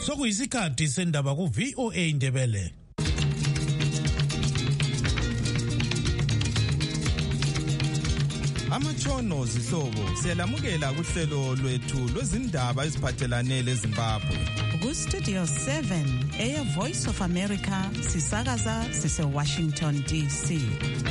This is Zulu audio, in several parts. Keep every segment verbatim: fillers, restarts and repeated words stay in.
Sokuyisikhathi sendaba ku V O A Ndebele. Amatshono zihlobo siyalamukela kuhlelo lwethu lwezindaba eziphathelane leZimbabwe. Ku Studio seven eya Voice of America sisakaza sise Washington D C.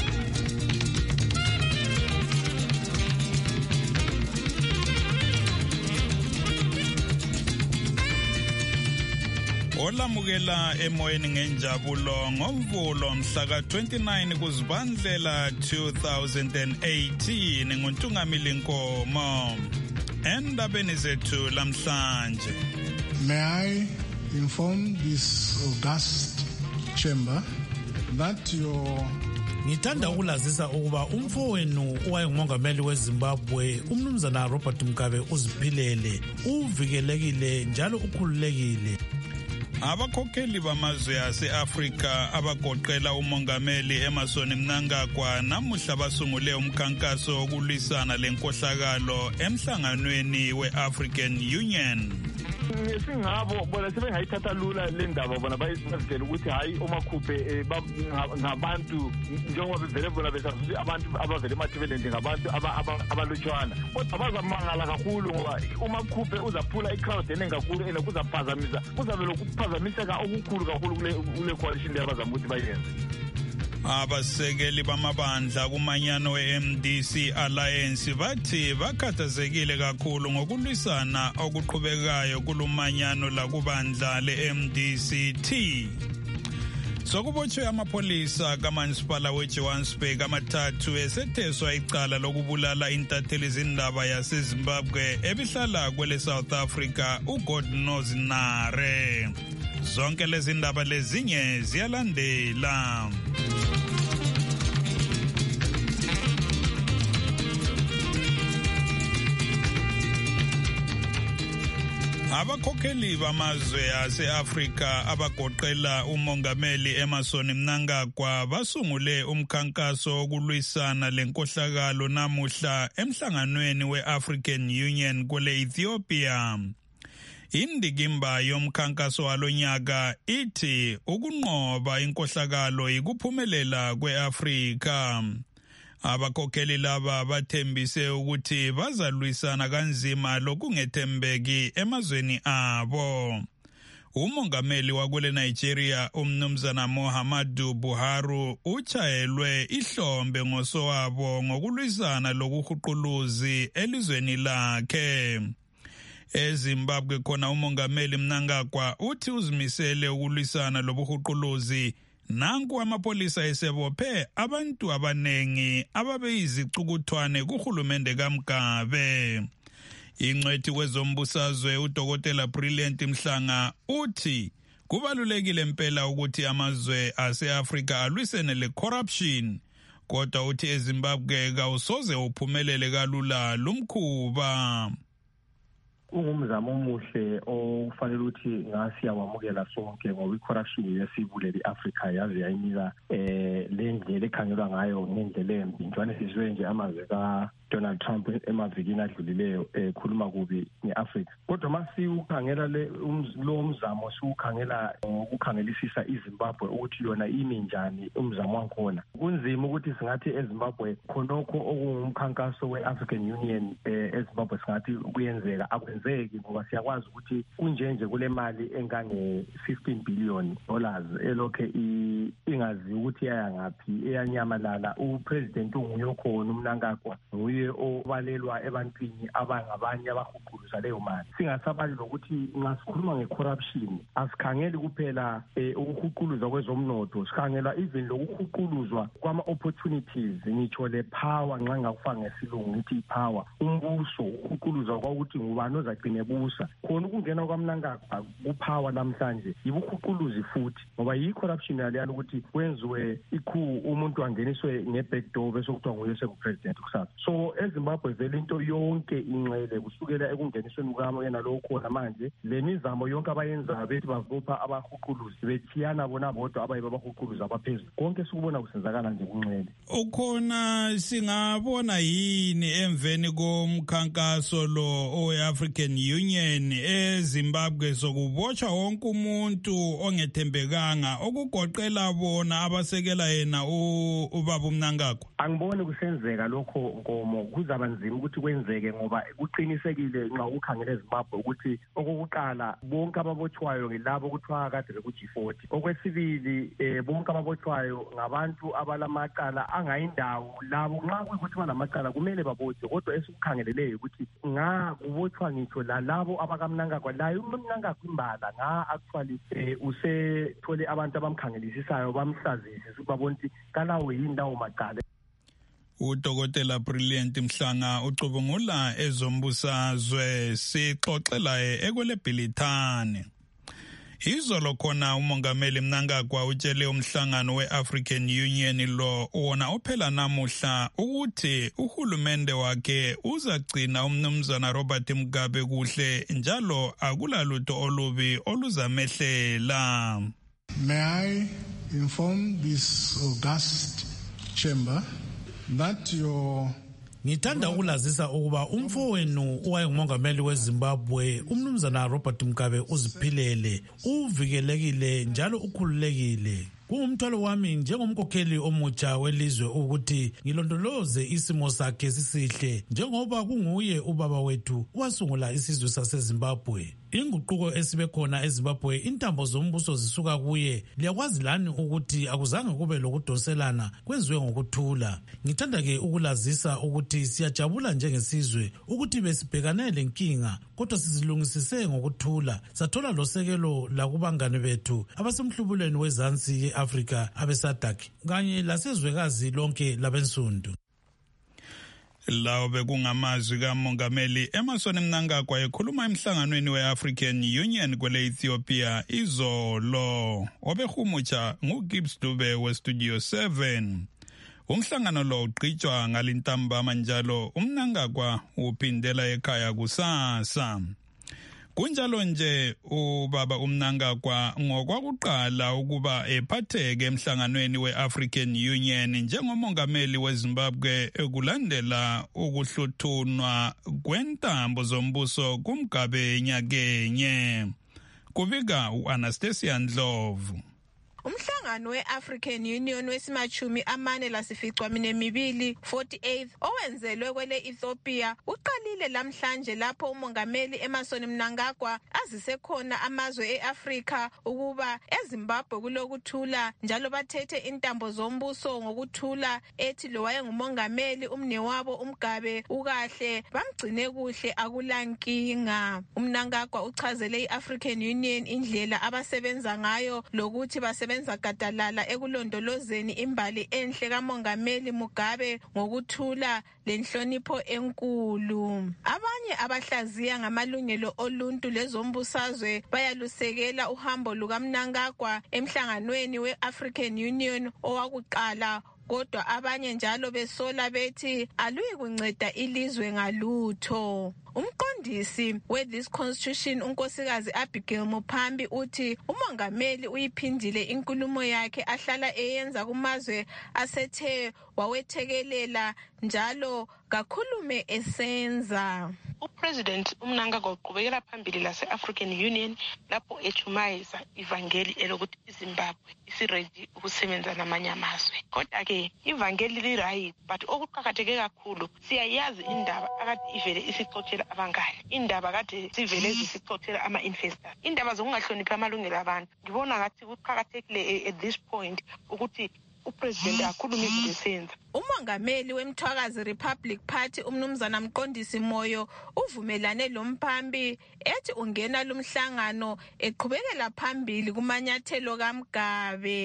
Olamukela emoyeni ngenjabulo ngomvulo mhla ka twenty-nine kuZibandlela two thousand eighteen nguNtungamili Nkomo. Endabeni zethu lamhlanje. May I inform this august chamber that your Ngithanda ukulazisa ukuba umfowenu owayengumongameli weZimbabwe umnumzana Robert Mugabe uziphilele, uvikelekile njalo ukhululekile. Abakhokheli bamazwe ase-Afrika abagoqela umongameli Emmerson Mnangagwa namuhla basungule umkhankaso wokulwisana lenkohlakalo emhlanganweni we-African Union. Singabo bona sebengayithatha lula le ndaba bona bayizitshela ukuthi hayi umakhuphe ngabantu njengoba bevele bona besazi abantu abavele emathibeleni ngabantu abalutshwana, kodwa bazamangala kakhulu ngoba umakhuphe uzaphula icrowd eningi kakhulu ene kuzaphazamisa kuzabe lokuphazamiseka okukhulu kakhulu kule coalition leyabazamu ukuthi bayenze. Abasekeli bamabandla kumanyano we-M D C Alliance bathi bakhathazekile kakhulu ngokulwisana okuqhubekayo kulumanyano lakubandla le-M D C T. Sokubotshwe amapolisa kamasipala weJohannesburg amathathu esetheswa icala lokubulala intatheli izindaba yaseZimbabwe ebihlala kwele South Africa uGodnoz Nare. Zonke lezi ndaba lezinye ziyalandela. Abakhokheli bamazwe ase-Afrika abagoqela umongameli Emmerson Mnangagwa basungule umkhankaso wokulwisana lenkohlakalo namuhla emhlanganweni we-African Union kwele Ethiopia. Indikimba yomkhankaso walonyaka ithi ukunqoba inkohlakalo ikuphumelela kwe-Afrika. Abakhokheli laba bathembise ukuthi bazalwisana kanzima lokungethembeki emazweni abo. Umongameli wakwele Nigeria umnumzana Muhammadu Buhari uchayelwe ihlombe ngosowabo ngokulwisana lokuhuquluzi elizweni lakhe. EZimbabwe khona umongameli Mnangagwa uthi uzimisele ukulwisana lobuhuquluzi. Nanku amapolisa esebophe abantu abanengi ababeyizicukuthwane kuhulumende kaMgabe. Ingcwethi kwezombusazwe uDokotela Brilliant Mhlanga uthi kubalulekile impela ukuthi amazwe ase-Afrika alwisene le corruption, kodwa uthi eZimbabwe kawusoze uphumelele kalula lumkhuba. Ungumzamo omuhle ofanele ukuthi ngasiya wamukela sonke ngoba icorruption yesibuleli iAfrica yazi yayinika eh lendlela ekhangelwa ngayo ngendlela embi. Njalo sizwe nje amazwe ka Donald Trump emavikini adlulileyo ekhuluma kubi ngeAfrica. Kodwa masi ukhangela le lo mzamo siukhangela ukukhangelisisa iZimbabwe ukuthi yona imi njani umzamo wakhona. Kunzima ukuthi singathi eZimbabwe khonokho okungumkhankaso weAfrican Union eZimbabwe singathi kuyenzeka akwenzeki ngoba siyakwazi ukuthi kunjenje kule mali engange fifteen billion dollars elokhe ingazi ukuthi yaya ngapi eyanyamalala. uPresident unguye khona uMnangagwa nguye obalelwa ebantwini abangabanye abahuquluza leyo mali. Singasabali lokuthi nxa sikhuluma ngecorruption asikhangeli kuphela ukuhuquluza kwezomnotho, sikhangela even lokuhuquluzwa kwama opportunities, ngitsho le power nxa ngakufaka ngesilungu ngithi power, umbuso uhuquluzwa kwakuthi ngubani ozagcina ebusa. Khona ukungena kwaMnangagwa kupower namhlanje yibuhuquluzi futhi ngoba yi-corruption yaliyana ukuthi kwenziwe ikhu umuntu angeniswe ngeback door bese kuthiwa nguye seku-president kusasa. So so eZimbabwe vele into yonke inxele kusukela ekungenisweni kwami yena lo khona manje le mizamo yonke abayenzayo bethi bavupha abahuquluzi bethiyana bona bodwa abayiba abahuquluzi abaphezulu konke sikubona kusenzakala nje kunxele. Ukhona singabona yini emveni komkhankaso lo owe-African Union eZimbabwe sokubotshwa wonke umuntu ongethembekanga okugoqela bona abasekela yena ubaba uMnangagwa? Angiboni kusenzeka lokho Nkomo, kuzaba nzima ukuthi kwenzeke ngoba kuqinisekile nxa ukhangele eZimbabwe ukuthi okokuqala bonke ababotshwayo ngilabo kuthiwa kade beku G forty. Okwesibili eh bonke ababotshwayo ngabantu abalamaqala angayindawo labo nxa kuyikuthi banamaqala kumele babotshwe kodwa esikukhangeleleyo ukuthi nga kubotshwa ngitsho la labo abakamnangagwa layo uMnangagwa imbala nga actually eh, usethole abantu abamkhangelisisayo bamhlazise ukuthi babone ukuthi kalawo yindawo maqala. Udokotela Brilliant Mhlanga ucubungula ezombusazwe sixoxela ekwelebhilithane. Izolo khona umongameli Mnangagwa utshele umhlangano we-African Union lo wona ophela namuhla ukuthi uhulumende wakhe uzagcina umnumzana Robert Mugabe kuhle njalo akulalutho olubi oluzamehlela. May I inform this august chamber that your Ngithanda ukulazisa ukuba umfowenu owayengumongameli weZimbabwe umnumzana Robert Mugabe uziphilele, uvikelekile njalo ukhululekile. Kungumthwalo wami njengomkhokheli omutsha welizwe ukuthi ngilondoloze isimo sakhe sisihle njengoba kunguye ubaba wethu wasungula isizwe saseZimbabwe. Inguquko esibe khona eZimbabwe intambo zombuso zisuka kuye. Liyakwazi lani ukuthi akuzange kube lokudoselana, kwenziwe ngokuthula. Ngithanda ke ukulazisa ukuthi siyajabula njengesizwe ukuthi besibhekane lenkinga kodwa sizilungisise ngokuthula. Sathola losekelo lakubangane bethu abasemhlubulweni wezansi ye-Afrika abeSADC kanye lasezwekazi lonke labensundu. Lawo bekungamazwi kaMongameli Emmerson Mnangagwa ekhuluma emhlanganweni we-African Union kwele Ethiopia izolo. Obehumutsha nguGibbs Dube weStudio seven. Umhlangano lo uqhitshwa ngalintambama njalo uMnangagwa uphindela ekhaya kusasa. Kunjalo nje ubaba uMnangagwa ngokwakuqala ukuba ephatheke emhlanganweni we-African Union njengomongameli weZimbabwe ekulandela ukuhluthunwa kwentambo zombuso kuMgabe nyakenye. Kubika uAnastasia Ndlovu. Umhlangano we-African Union wesimachumi amane lasificwa minemibili forty-eighth owenzelwe kwele Ethiopia uqalile lamhlanje lapho umongameli Emmerson Mnangagwa azise khona amazwe e-Afrika ukuba eZimbabwe kulokuthula njalo bathethe intambo zombuso ngokuthula ethi lo wayengumongameli umnewabo uMgabe ukahle bamgcine kuhle akulankinga. uMnangagwa uchazele i-African Union indlela abasebenza ngayo lokuthi basebenza benza gadalala ekulondolozeni imbali enhle kaMongameli Mugabe ngokuthula lenhlonipho enkulu. Abanye abahlaziya ngamalungelo oluntu lezombusazwe bayalusekela uhambo lukaMnangagwa emhlanganweni we-African Union owakuqala, kodwa abanye njalo besola bethi aluyi kunceda ilizwe ngalutho. Umqondisi we-This Constitution unkosikazi Abigail Muphambi uthi umongameli uyiphindile inkulumo yakhe ahlala eyenza kumazwe asethe wawethekelela njalo kakhulume esenza. uPresident uMnangagwa uqhubekela phambili lase-African Union lapho echumayisa ivangeli elokuthi iZimbabwe isiready ukusebenza namanye amazwe. Kodwa-ke ivangeli li-right, but okuqakatheke kakhulu siyayazi indaba akade ivele isixoxela abangane, indaba kade sivele zisixoxela ama-investors, indaba zokungahloniphi amalungelo abantu. Ngibona ngathi kuqakathekile at this point ukuthi uPresident akhulume izinto esenza. Umongameli weMthwakazi Republic Party umnumzana Mqondisi Moyo uvumelane loMphambi ethi ungena lumhlangano eqhubekela phambili kumanyathelo kaMgabe.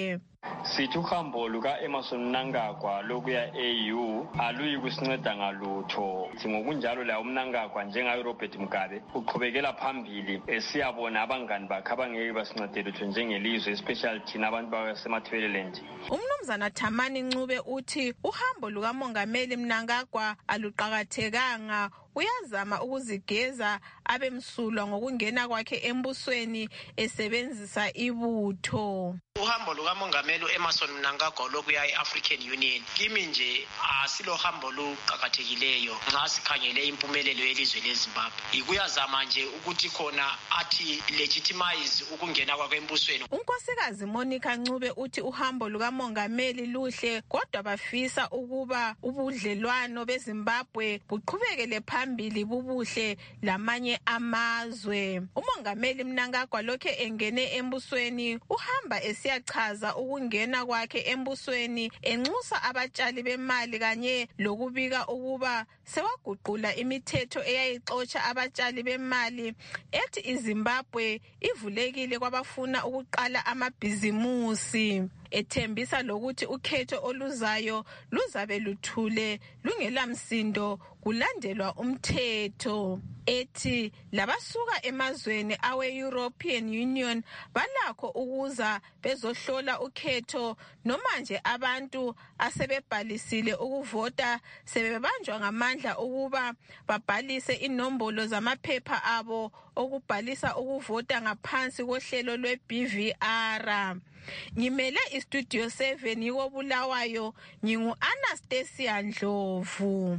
Sithi uhambo luka Emmerson Mnangagwa lokuya E U aluyi kusinceda ngalutho. Ngokunjalo la uMnangagwa njengaye Robert Mugabe uqhubekela phambili esiyabona abangani bakhe abangeke basincedele lutho njengelizwe especially thina abantu basemathweleland. Umnumzana Thamani Ncube uthi uhambo lukamongameli Mnangagwa aluqakathekanga, uyazama ukuzigeza abemsulwa ngokungena kwakhe embusweni esebenzisa ibutho. Uhambo lukamongameli Emmerson Mnangagwa lokuya e-African Union kimi nje asilo hambo luqakathekileyo nxa sikhangele impumelelo yelizwe leZimbabwe. Ikuyazama nje ukuthi khona athi legitimize ukungena kwakhe embusweni. Unkosikazi Monica Ncube uthi uhambo lukamongameli luhle kodwa bafisa ukuba ubudlelwano beZimbabwe buqhubekele phambili bubuhle lamanye amazwe. Umongameli Mnangagwa lokhe engene embusweni uhamba esiyachaza ukungena kwakhe embusweni enxusa abatshali bemali kanye lokubika ukuba sewaguqula imithetho eyayixotsha abatshali bemali ethi iZimbabwe ivulekile kwabafuna ukuqala amabhizimusi, ethembisa lokuthi ukhetho oluzayo luzabe luthule lungela msindo kulandelwa umthetho. Ethi labasuka emazweni awe-European Union balakho ukuza bezohlola ukhetho noma nje abantu asebebhalisile ukuvota sebebanjwa ngamandla ukuba babhalise inombolo zamaphepha abo okubhalisa ukuvota ngaphansi kohlelo lwe-B V R. Ngimele iStudio seven yiko Bulawayo, ngingu Anastasia Ndlovu.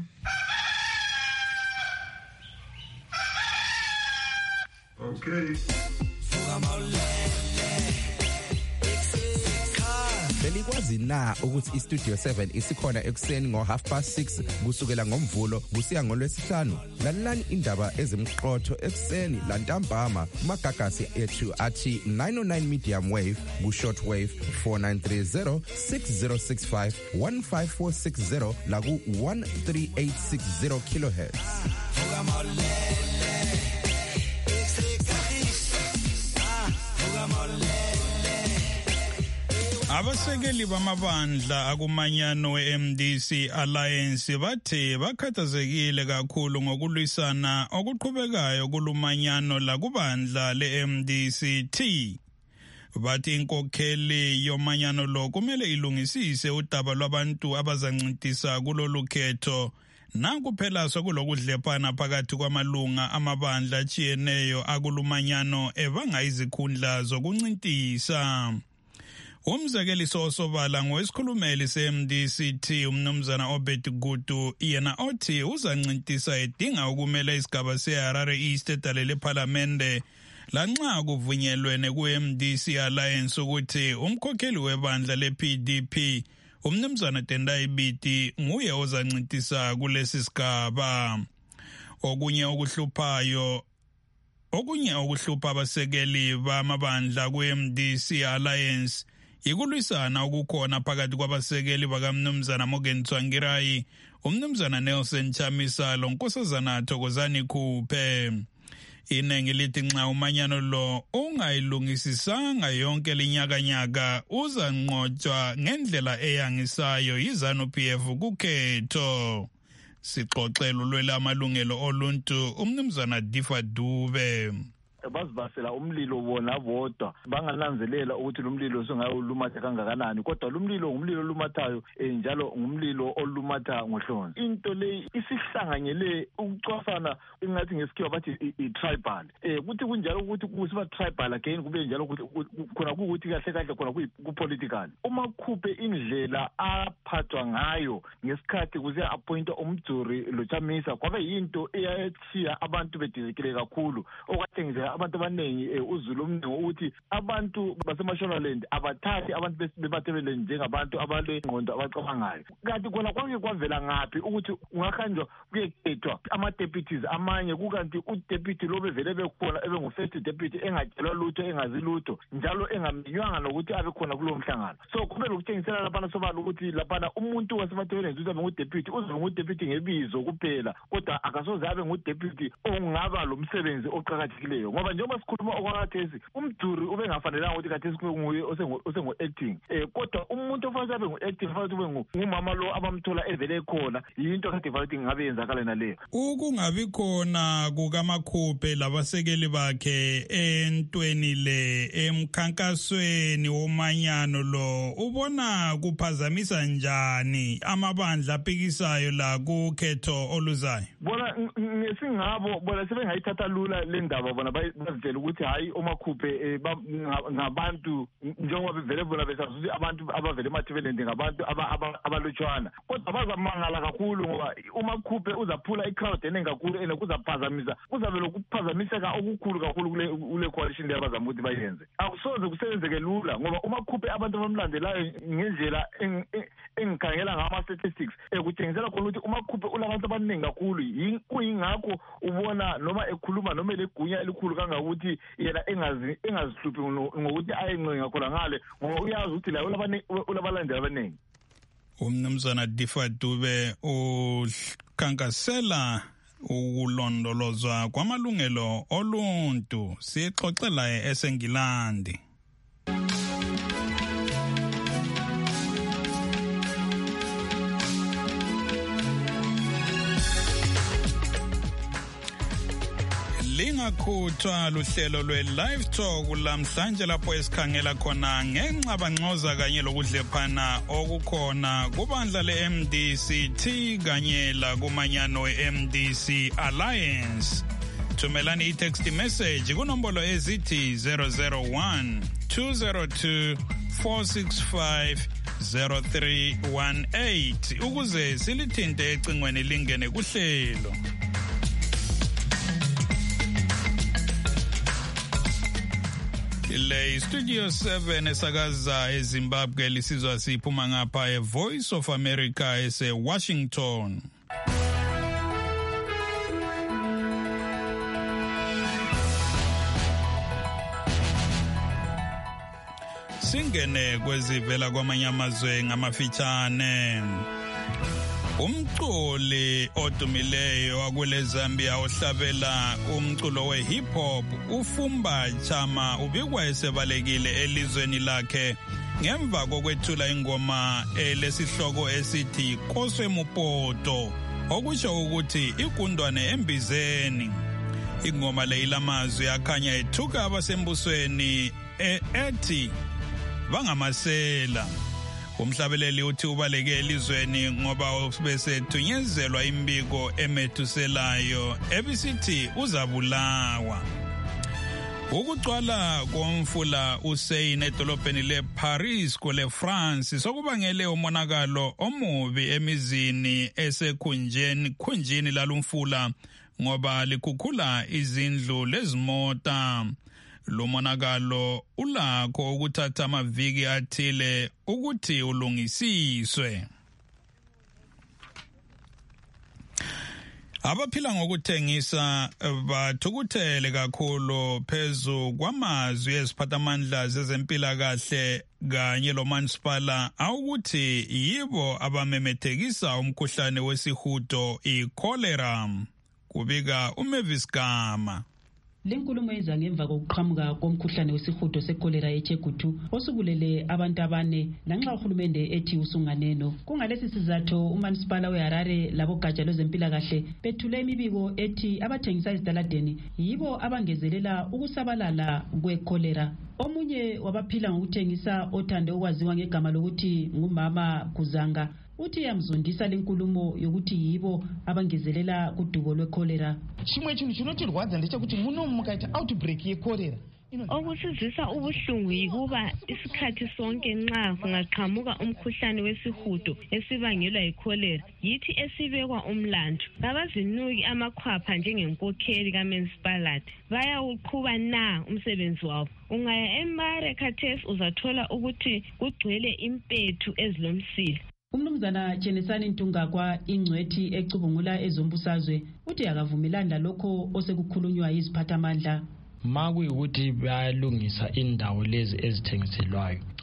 Okay. Belikwazi na ukuthi iStudio seven isikhona ekuseni ngo half past six kusukela ngomvulo kusiya ngolwesihlanu? Lalelani indaba ezimqotho ekuseni lantambama kumagagasi ethu athi nine oh nine medium wave ku short wave four nine three zero six zero six five one five four six zero la ku one three eight six zero kilohertz. Abasekeli bamabandla akumanyano we-M D C Alliance bathe bakhathazekile kakhulu ngokulwisana okuqhubekayo kulumanyano lakubandla le-M D C T. Bathi inkokheli yomanyano lo kumele ilungisise udaba lwabantu abazancintisa kulolu khetho nakuphela sokulokudlephana phakathi kwamalunga amabandla atshiyeneyo akulumanyano ebanga izikhundla zokuncintisa. Umzekeliso osobala ngowesikhulumeli se-M D C T umnumzana Obed Gutu yena othi uzancintisa edinga ukumela isigaba se-Harare East edalele parliamente lanxa kuvunyelwene ku-M D C Alliance ukuthi umkhokheli webandla le-P D P umnumzana Tendai Biti nguye ozancintisa kulesi sigaba. Okunye okuhluphayo okunye okuhlupha abasekeli bamabandla ku-M D C Alliance ikulwisana okukhona phakathi kwabasekeli bakamnumzana Morgan Tsvangirai, umnumzana Nelson Chamisa lonkosazana Thokozani Khuphe. Inengi lithi nxa umanyano lo ungayilungisisanga yonke linyakanyaka uzanqotshwa ngendlela eyangisayo yiZANU-P F kukhetho. Sixoxela ulwela amalungelo oluntu umnumzana Difa Dube. Bazibasela umlilo bona bodwa bangananzelela ukuthi lumlilo singayolumatha kangakanani, kodwa lumlilo ngumlilo olumathayo njalo ngumlilo olumatha ngohlonzi. Into le isihlanganyele ukucwasana ingathi ngesikhiwa bathi i-tribal eh kuthi kunjalo ukuthi kusiba tribal again kube njalo khona ukuthi kahle kahle khona ku-political. Uma khuphe indlela aphathwa ngayo ngesikhathi kuze appoint umjuri lo Chamisa kwabe yinto eyathiya abantu bedizekile kakhulu okwathi nje abantu abaningi uzulu omningi ukuthi abantu baseMashonaland abathathi abantu bebathebele njengabantu abale ngqondo abacabangayo. Kanti khona kwake kwavela ngaphi ukuthi ungakanjwa kuyekhethwa ama-deputies amanye kukanti u-deputy lo bevele bekhona ebe ngu-first deputy engatshelwa lutho engazi lutho njalo engaminywanga nokuthi abe khona kulowo mhlangano. So kube lokutshengisela laphana sobala ukuthi laphana umuntu wasemathebeleni uzabe ngu-deputy uzabe ngu-deputy ngebizo kuphela kodwa akasoze abe ngu-deputy ongaba lo msebenzi oqakathekileyo. ngoba njengoba sikhuluma okwakhathesi umduri ube ngafanelanga ukuthi khathesi kube nguye osengu-acting um kodwa umuntu ofanele abe ngu-acting fanele ube ngumama lo abamthola evele khona yinto kade fanele ukuthi ngabe yenzakala naleyo. Ukungabi khona kukamakhuphe labasekeli bakhe entweni le emkhankasweni womanyano lo ubona kuphazamisa njani amabandla apikisayo la kukhetho oluzayo? Bona ngesingabo bona sebengayithatha lula le ndaba bona bazitshela ukuthi hayi omakhuphe ngabantu njengoba bevele bona besazi abantu abavele emathebeleni ngabantu abalotshwana kodwa bazamangala kakhulu ngoba umakhuphe uzaphula i-crowd eningi kakhulu ene kuzaphazamisa kuzabe lokuphazamiseka okukhulu kakhulu kule kule coalition leyo abazama ukuthi bayenze. Akusoze kusebenzeke lula ngoba umakhuphe abantu abamlandelayo ngendlela engikhangela ngama-statistics ekutshengisela khona ukuthi umakhuphe ulabantu abaningi kakhulu kuyingakho ubona noma ekhuluma noma elegunya elikhulu kangakuthi yena engazihluphi ngokuthi ayencenga khona ngale ngoba uyazi ukuthi la ulabalandeli abaningi. Umnumzana Difa Dube ukhankasela ukulondolozwa kwamalungelo oluntu sixoxela eSengilandi. Lingakhuthwa luhlelo lwe-Live Talk lamhlanje lapho esikhangela khona ngenxabangxoza kanye lokudlephana okukhona kubandla le-M D C T kanye lakumanyano we-M D C Alliance. Thumelani i-text message kunombolo ezithi zero zero one two zero two four six five zero three one eight ukuze silithinte ecingweni lingene kuhlelo. Le Studio seven esakaza eZimbabwe lisizwa siphuma ngapha eVoice of America ese Washington. Singene kwezivela kwamanye amazwe ngamafitshane. Umculi odumileyo wakule Zambia ohlabela umculo we-hip hop uFumba Chama ubikwa esebalekile elizweni lakhe ngemva kokwethula ingoma elesihloko esithi Koswe Mupoto okusho ukuthi igundwane embizeni. Ingoma le ilamazwi akhanya ethuka abasembusweni ethi bangamasela. Umhlabeleli uthi ubaleke elizweni ngoba besethunyezwa imbiko emethuselayo ebisithi uzabulawa. Ukugcwala komfula uSeine edolobheni leParis kule France sokubangele umonakalo omubi emizini esekhunjeni khunjini lalumfula ngoba likhukhula izindlu lezimota. Lo monakalo ulakho ukuthatha amaviki athile ukuthi ulungisiswe. Abaphila ngokuthengisa bathukuthele kakhulu phezu kwamazwi eziphathamandla zezempilakahle kanye lomasipala awukuthi yibo abamemethekisa umkhuhlane wesihudo i-cholera. Kubika uMavis Gama. Lenkulumo yenza ngemva kokuqhamuka komkhuhlane wesihudo sekolera eChegutu osubulele abantu abane lanxa uhulumende ethi usunganeno. Kungalesi sizathu uManisipala weHarare labogatsha lwezempilakahle bethule imibiko ethi abathengisa ezitaladeni yibo abangezelela ukusabalala kwekolera. Omunye wabaphila ngokuthengisa othande ukwaziwa ngegama lokuthi ngumama Kuzanga uthi yamzondisa lenkulumo yokuthi yibo abangezelela kudubo lwecholera. Chimwe chinhu chinotirwadza ndechekuti muno mukaita outbreak yecholera okusizisa ubuhlungu yikuba isikhathi sonke nxa kungaqhamuka umkhuhlane wesihudo esibangelwa yicholera yithi esibekwa umlando. Abazinuki amakhwapha njengenkokheli kamunicipality bayawuqhuba na umsebenzi wabo. Ungaya eMare khathesi uzathola ukuthi kugcwele impethu ezilomsila. Umnumzana Chenesani Ntungakwa ingcwethi ecubungula ezombusazwe uthi akavumelana lokho osekukhulunywa yiziphathamandla. Makuyukuthi bayalungisa indawo lezi ezithengiselwayo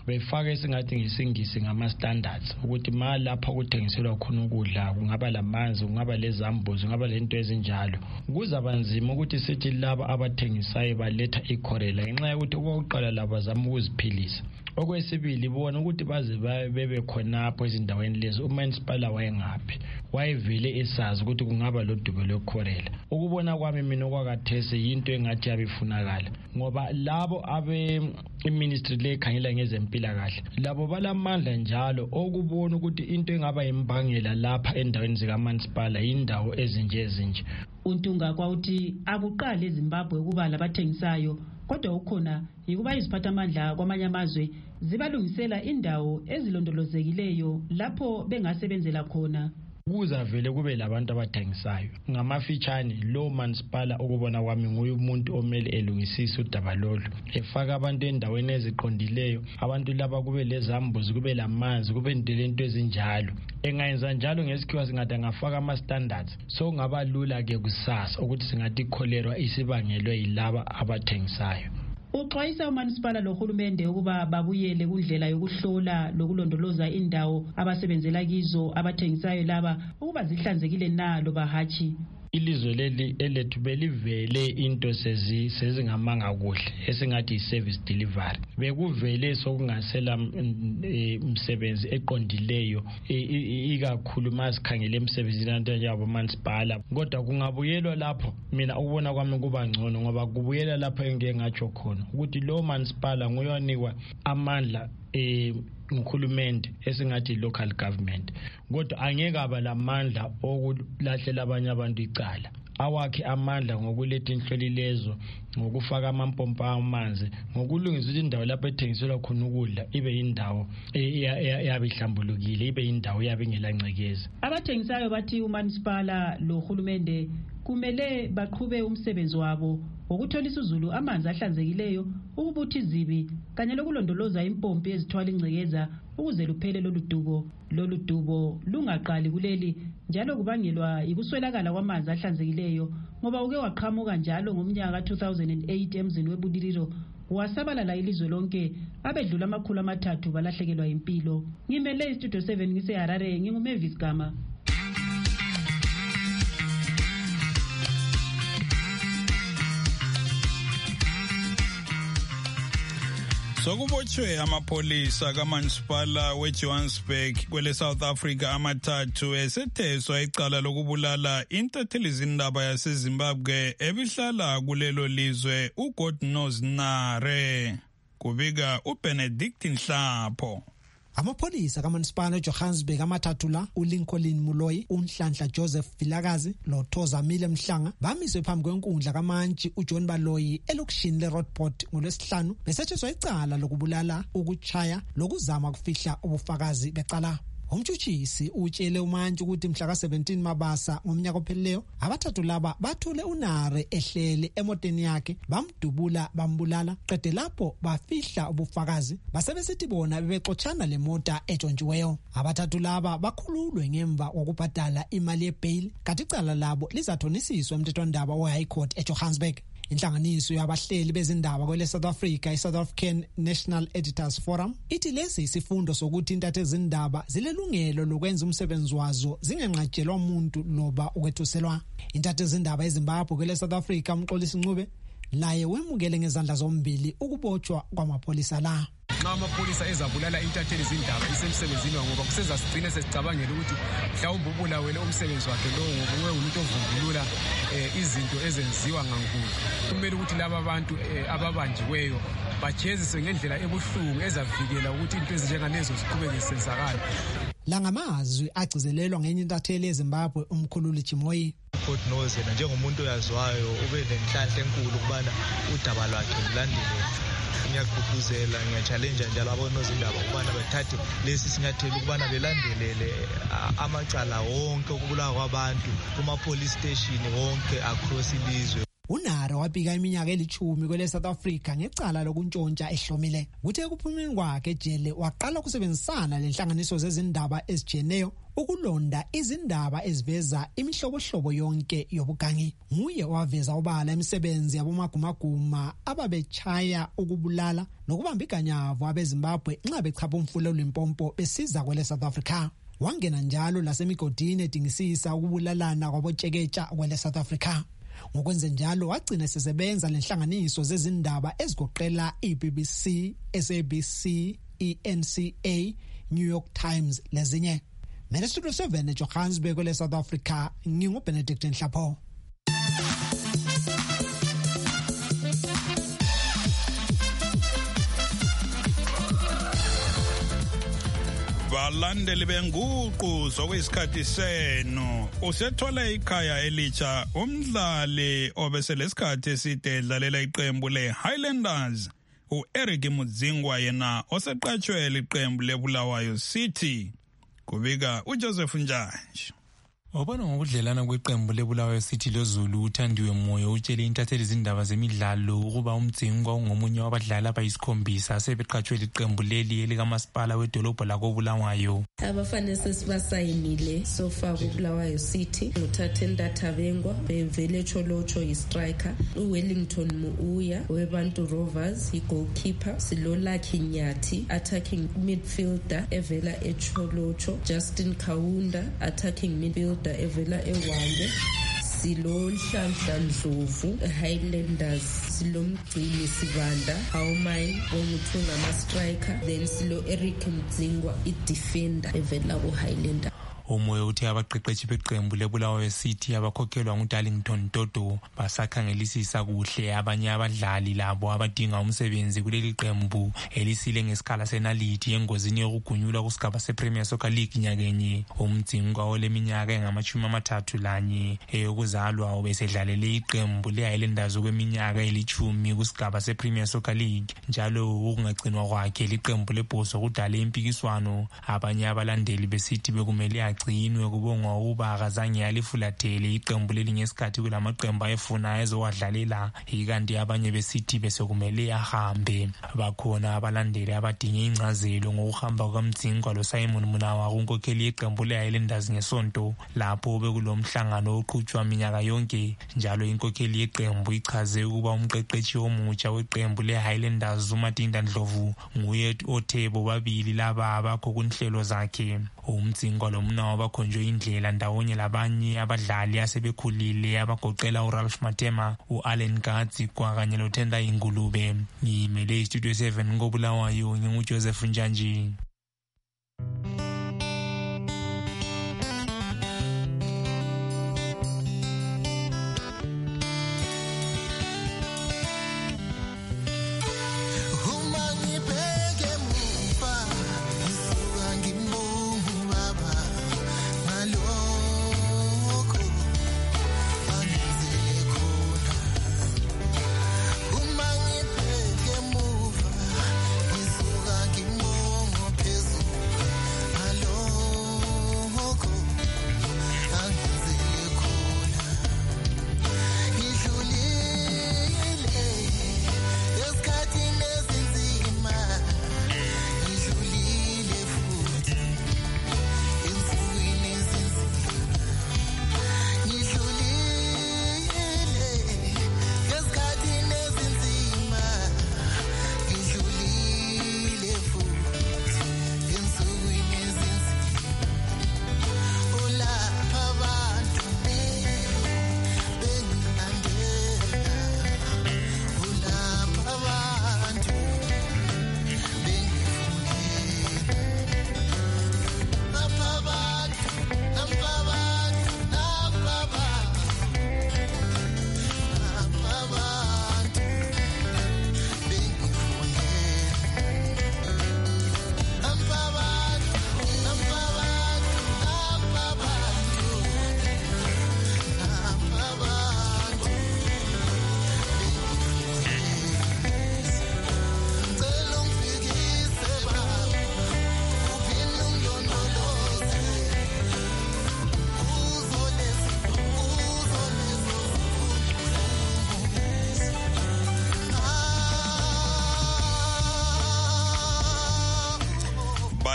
befake singathi ngisingisi ngama standards ukuthi ma lapha kuthengiselwa khona ukudla kungaba lamanzi kungaba lezambuzi kungaba lento ezinjalo kuzaba nzima ukuthi sithi laba abathengisayo baletha ikhorela ngenxa yokuthi okokuqala laba zama ukuziphilisa. Okwesibili bona ukuthi baze bebe khonapho ezindaweni lezo uMansipala wayengaphi wayevele esazi ukuthi kungaba lodubo lokhorela. Ukubona kwami mina okwakathese yinto engathi yabifunakala ngoba labo abe iministry lekhangela ngezempilakahle labo balamandla njalo okubona ukuthi into engaba imbangela lapha endaweni zikaMansipala indawo ezinje ezinje. Untunga kwauthi akuqala eZimbabwe kuba labathengisayo kodwa ukhona yikuba iziphathamandla kwamanye amazwe zibalungisela indawo ezilondolozekileyo lapho bengasebenzela khona. Kuza vele kube labantu abathengisayo ngamafitshane lo Mansipala ukubona kwami nguye umuntu omele elungisisa udaba lolu efaka abantu endaweni eziqondileyo abantu laba kube lezambuzi kube lamanzi kube into ezinjalo engayenza njalo ngesikhiwa singathi ngafaka ama standards so ngaba lula ke kusasa ukuthi singathi kholera isibangelwe yilaba abathengisayo. Uxwayisa uMansipala lohulumende ukuba babuyele kundlela yokuhlola lokulondoloza indawo abasebenzela kizo abathengisayo laba ukuba zihlanzekile na loba hachi. Ilizwe leli elethu belivele into sezi sezingamanga kuhle esingathi service delivery bekuvele sokungasela umsebenzi eqondileyo ikakhulu masikhangele emsebenzini lanto yabo Mansipala kodwa kungabuyelwa lapho mina ukubona kwami kuba ngcono ngoba kubuyela lapho engeke ngatsho khona ukuthi lo Mansipala nguyonikwa amandla eh ukhulumende esingathi local government kodwa angeke aba lamandla okulahlela abanye abantu icala awakhe amandla ngokuletha inhlolilezo ngokufaka amampompa amanzi ngokulungisa indawo lapho ethengiselwa khona ukudla ibe indawo yabihlambulukile ibe indawo yabengelancekeza. Abathengisayo bathi uMansipala lohulumende kumele baqhube umsebenzi wabo ukutholisa uzulu amanzi ahlanzekileyo ukubuthi izibi kanye lokulondoloza impompi ezithwala ingcekeza ukuze luphele lolu dubo lolu dubo lungaqali kuleli njalo kubangelwa ikuswelakala kwamanzi ahlanzekileyo ngoba uke waqhamuka njalo ngomnyaka two thousand eight emzini webudililo wasabalala ilizwe lonke abedlula amakhulu amathathu balahlekelwa impilo. Ngimele istudio seven ngise Harare nginguMavis Gama. Sokubotshwe amapolisa kaMansipala weJohannesburg kwele South Africa amathathu esetheswa icala lokubulala intathelizindaba yaseZimbabwe ebihlala kulelo lizwe uGodnose Nare kubika uBenedict Nhlapho. Amapholisa kaMansipala eJohannesburg amathathu la uLincoln Muloyi, uNhlanhla Joseph Vilakazi loThoza Mile Mhlanga bamiswe phambi kwenkundla kaMantshi uJohn Baloyi elokishini leRoadport ngolwesihlanu besetheswa icala lokubulala, ukuchaya lokuzama ukufihla ubufakazi becala. Umtshutshisi utshele uMantshi ukuthi mhla ka seventeen Mabasa ngomnyaka ophelileyo abathathu laba bathule uNare ehlele emoteni yakhe bamdubula bambulala qede lapho bafihla ubufakazi basebesithi bona bebexoxana lemota etshontshiweyo. Abathathu laba bakhululwe ngemva kokubhadala imali yebail kanti icala labo lizathonisiswa emthethwandaba weHigh Court eJohannesburg. Inhlanganiso yabahleli bezindaba kwele South Africa iSouth African National Editors Forum ithi lesi isifundo sokuthi intathezindaba zilelungelo lokwenza umsebenzi wazo zingenqatshelwa umuntu loba ukwethuselwa. Intathezindaba eZimbabwe kwele South Africa umxolisi Ncube laye wemukele ngezandla zombili ukubotshwa kwamapolisa la. Nxa amapolisa ezabulala intatheli zindaba isemsebenzini ngoba kuseza sigcine sesicabangela ukuthi mhlawumbe ubulawele umsebenzi wakhe lo ngoba umuntu ovumbulula izinto ezenziwa ngankulu. Kumele ukuthi laba abantu ababanjiweyo bajeziswe ngendlela ebuhlungu ezavikela ukuthi into ezinjengalezo ziqhubeke zisenzakala. La ngamazwi agcizelelwa ngenye intatheli eZimbabwe umkhululi Chimoyi. Godnose njengomuntu oyaziwayo ube nenhlanhla enkulu kubana udaba lwakhe lulandelwe. Ngiyagqugquzela ngiyachallenge njalo abonozindaba ukubana bethathe lesi sinyathelo ukubana belandelele amacala wonke okubulawa kwabantu kuma police station wonke across ilizwe. Unara wabika iminyaka elithumi kwele South Africa ngecala lokuntshontsha ehlomile. Kuthe kuphumeni kwakhe ejele waqala ukusebenzisana lenhlanganiso zezindaba ezijeneyo ukulonda izindaba eziveza imihlobohlobo yonke yobugangi. Nguye waveza obala imisebenzi yabomagumaguma ababechaya ukubulala nokubamba iganyavu abeZimbabwe nxa bechapha umfula Limpopo besiza kwele South Africa. Wangena njalo lasemigodini edingisisa ukubulalana kwabotsheketsha kwele South Africa. Ngokwenze njalo wagcina sesebenza lenhlanganiso zezindaba ezigoqela i-B B C, S A B C, i N C A, New York Times lezinye. Mina Studio seven eJohannesburg kwele South Africa, nginguBenedict Nhlapho. Balandeli benguqu sokwesikhathi seno usethola ikhaya elitsha umdlali obeselesikhathi eside edlalela iqembu leHighlanders uEric Mudzingwa yena oseqatshwe liqembu leBulawayo City kubika uJoseph Njanje. Obona ngokudlelana kweqembu leBulawayo City loZulu uThandiwe Moyo utshele intatheli izindaba zemidlalo ukuba uMdzingwa ungomunye wabadlali abayisikhombisa sebeqatshwe liqembu leli elikamasipala wedolobho lakoBulawayo. Abafana sesibasayinile sofa kuBulawayo City nguthathe Ndathabengwa bevele Cholocho yistriker, uWellington Muuya weBantu Rovers igoalkeeper, Silolaki Nyathi attacking midfielder evela eCholocho, Justin Kaunda attacking midfielder evela eWande, silo Nhlanhla Ndlovu Highlanders, silo Mgcini Sibanda Hawmine onguthunga ama striker, then silo Eric Mudzingwa i-defender evela ku-Highlander. Umoya uthe abaqeqeshi beqembu leBulawayo City abakhokhelwa nguDarlington Toto basakhangelisisa kuhle abanye abadlali labo abadinga umsebenzi kuleli qembu elisile ngesikhala senalithi engozini yokugunyulwa kusigaba sePremier Soccer League nyakenye. Umdzingwa oleminyaka engamashumi amathathu lanye eyokuzalwa obesedlalele iqembu leHighlanders kweminyaka elithumi kusigaba sePremier Soccer League, njalo ukungagcinwa kwakhe liqembu leBhoso kudale impikiswano. Abanye abalandeli beCity bekumele agcinwe kubongwa ukuba akazange yalifulathele iqembu leli ngesikhathi kulamaqembu ayefuna ezowadlalela, ikanti abanye beCity besekumele ahambe. Bakhona abalandeli abadinge incazelo ngokuhamba kwaMdzingwa loSimon Munawa kunkokheli yeqembu leHighlanders ngesonto lapho bekulomhlangano oqhutshwa minyaka yonke, njalo inkokheli yeqembu ichaze ukuba umqeqeshi omutsha weqembu leHighlanders uMatinda Ndlovu nguye othe bobabili laba abakho kunhlelo zakhe. Umdzingwa lo Munawa bakhonjwe indlela ndawonye labanye abadlali asebekhulile abagoqela uRalph Matema, uAllen Gatsi kanye noThenda Ingulube. Ngimele iStudio seven ngoBulawayo, nginguJoseph Njanje. Uma ngibheke emuva ngisuka ngimongophe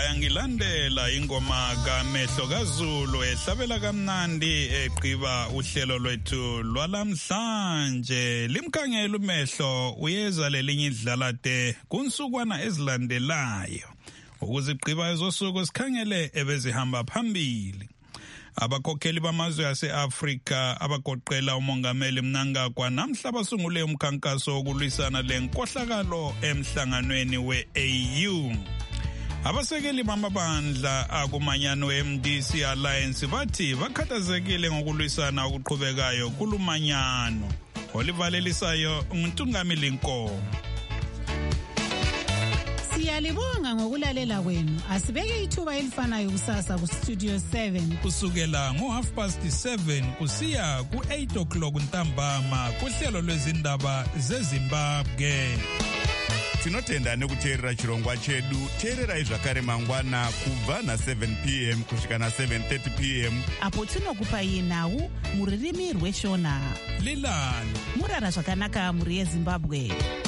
yangilandela ingoma kaMehlo kaZulu ehlabela kamnandi egqiba uhlelo lwethu lwalamhlanje. Limkhangela uMehlo uyeza lelinye idlalade kunsukwana ezilandelayo. Ukuzigqiba ezosuku sikhangele ebezihamba phambili. Abakhokheli bamazwe ase-Afrika abagoqela umongameli Mnangagwa namhla basungule umkhankaso wokulwisana lenkohlakalo emhlanganweni we-A U. Abasekeli bamabandla akumanyano M D C Alliance bathi bakhathazekile ngokulwisana okuqhubekayo kulumanyano. Olivalelisayo uNtungamili Nkomo. Siyalibonga ngokulalela kwenu. Asibeke ithuba elifanayo kusasa ku Studio seven. Kusukela ngo half past seven kusiya ku eight o'clock ntambama kuhlelo lwezindaba zeZimbabwe. Tinotenda nekuteerera chirongwa chedu. Teererai zvakare mangwana kubva na seven p m kusvika na seven thirty p m apo tinokupai nhau muririmi rweshona. Lilani murara zvakanaka muri yeZimbabwe.